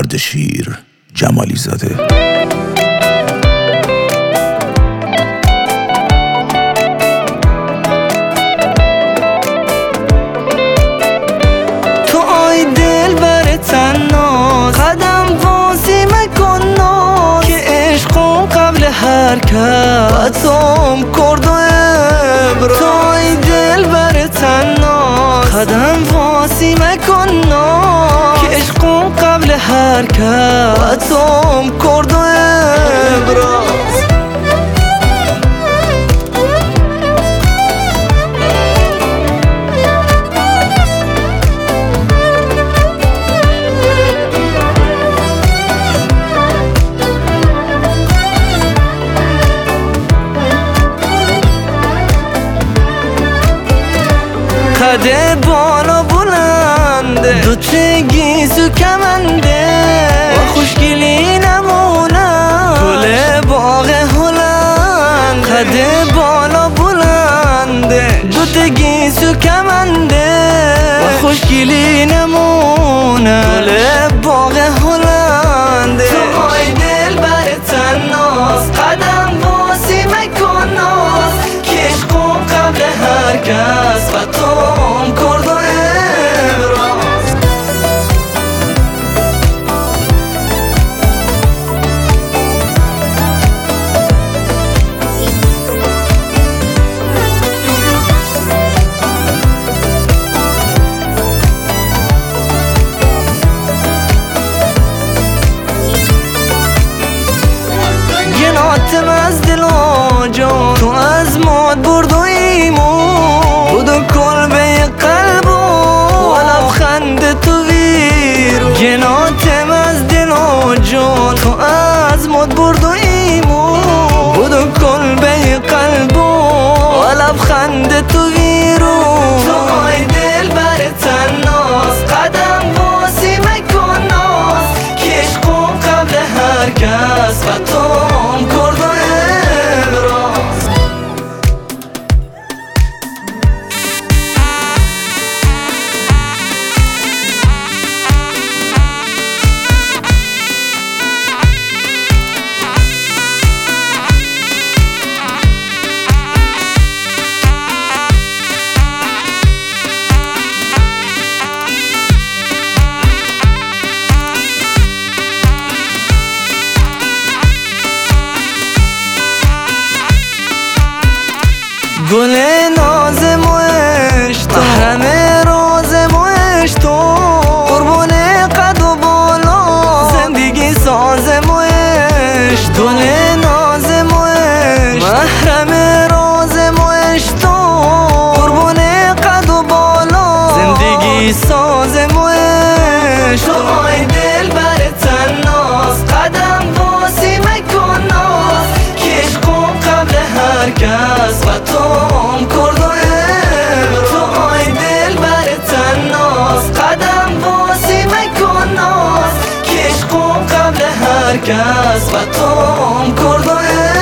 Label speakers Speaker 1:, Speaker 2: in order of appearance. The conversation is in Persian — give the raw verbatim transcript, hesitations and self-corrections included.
Speaker 1: اردشیر جمالی زاده.
Speaker 2: تو آی دل بر تناز قدم بازی مکن ناز که عشقم قبل هر کس باتم کرد و ابراز. تو آی دل بر تناز قدم بازی مکن ناز که عشقم قبل هر کس باتم کرد و ابراز. قده بالا بلنده دوت گیزو کمنده و خوشگلی نمونم گل باغ هلند. قده بالا بلنده دوت گیزو کمنده و خوشگلی نمونم گل باغ هلند. تو آی دل بر تناز قدم بازی مکن ناز که عشقم قبل هر کس و توم کرد و ابراز. گناتم از دل و جان تو از ماد برد و ایمون بود و کلبه قلب و لبخند تو ویرون. گناتم از دل و جان تو از ماد برد و ایمون بود و کلبه قلب و لبخند تو ویرون. تو آی دل بر تناز قدم بازی مکن ناز که عشقم قبل هر کس و توم کرد و ابراز. گل ناز موشت محرم راز موشت قربون قد و بالا زندگی ساز موشت. گل ناز موشت محرم راز موشت قربون قد و بالا زندگی ساز موشت. تو آی دل بر تناز قدم بازی مکن ناز که عشقم قبل هر کس و توم کرد و ابراز. تو آی دل بر تناز قدم بازی مکن ناز که عشقم قبل هر کس و توم کرد و ابراز.